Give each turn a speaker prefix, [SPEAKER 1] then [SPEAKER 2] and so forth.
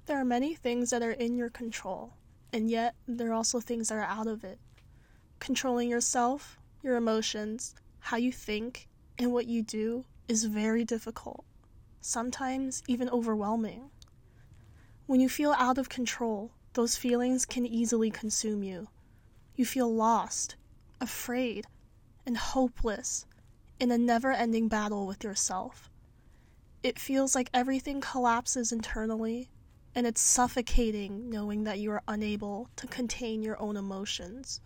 [SPEAKER 1] There are many things that are in your control, and yet there are also things that are out of it. Controlling yourself, your emotions, how you think, and what you do is very difficult, sometimes even overwhelming. When you feel out of control, those feelings can easily consume you. You feel lost, afraid, and hopeless in a never-ending battle with yourself. It feels like everything collapses internally, and it's suffocating knowing that you are unable to contain your own emotions.